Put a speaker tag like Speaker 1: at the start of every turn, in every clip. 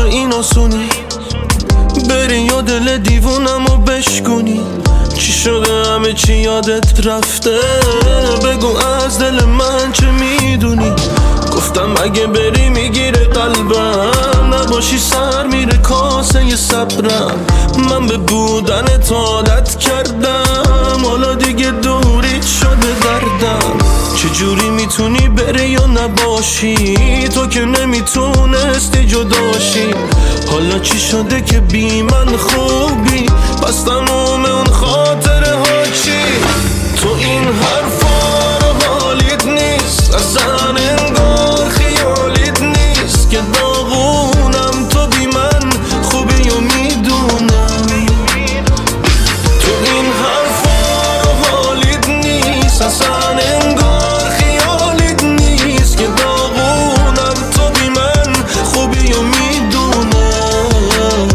Speaker 1: این آسونی بری یا دل دیوونمو بشکنی. چی شده همه چی یادت رفته؟ بگو از دل من چه میدونی؟ گفتم اگه بری میگیره قلبم، نباشی سر میره کاسه صبرم. من به بودنت عادت کردم، حالا دیگه دوریت شده دردم. چجوری میتونی بری یا نباشی؟ تو که نمیتونستی جداشی. حالا چی شده که بی من خوبی؟ پس تموم اون خاطره ها چی؟ تو این حرفا رو حالیت نیست، اصلا انگار خیالیت نیست که داغونم. تو بی من خوبی و میدونم. تو این حرفا رو حالیت نیست، اصلا انگار خیالیت نیست که داغونم. تو بی من خوبی و میدونم.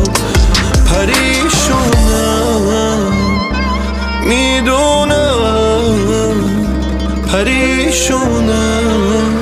Speaker 1: پریشونم میدونم، پریشونم.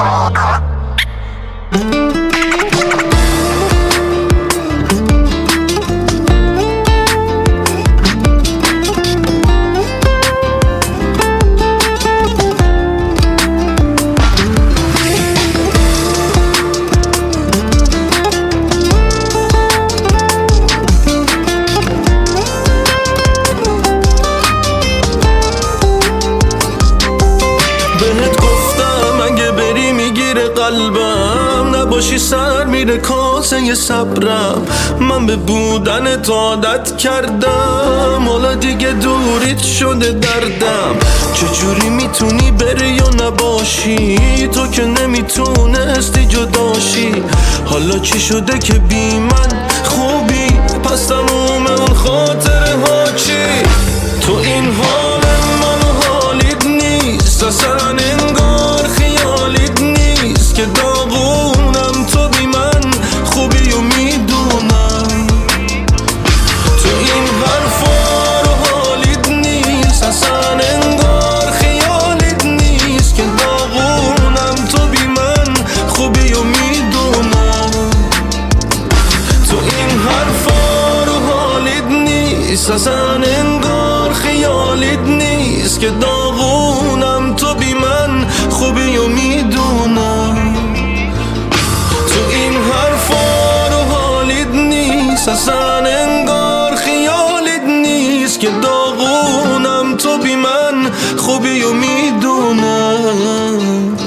Speaker 1: قلبم نباشی سر میره کاسه صبرم. من به بودنت عادت کردم، حالا دیگه دوریت شده دردم. چجوری میتونی بری یا نباشی؟ تو که نمیتونستی جداشی. حالا چی شده که بی من خوبی؟ پس تموم اون خاطره ها چی؟ تو این حال منو حالیت نیست، اصلا انگار خیالیت نیست که داغونم. تو بی من خوبی و میدونم. تو این حرفا رو حالیت نیست، اصلا انگار خیالیت نیست که داغونم. تو بی من خوبی و میدونم. تو این حرفا رو حالیت نیست، اصلا انگار خیالیت نیست که داغونم. تو بی من خوبی و میدونم. تو این حرفا رو حالیت نیست، اصلا انگار خیالیت نیست که داغونم. تو بی من خوبی و میدونم.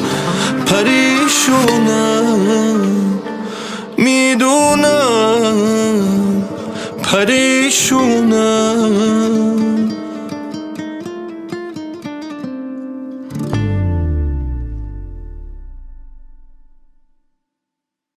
Speaker 1: پریشونم میدونم، پریشونم.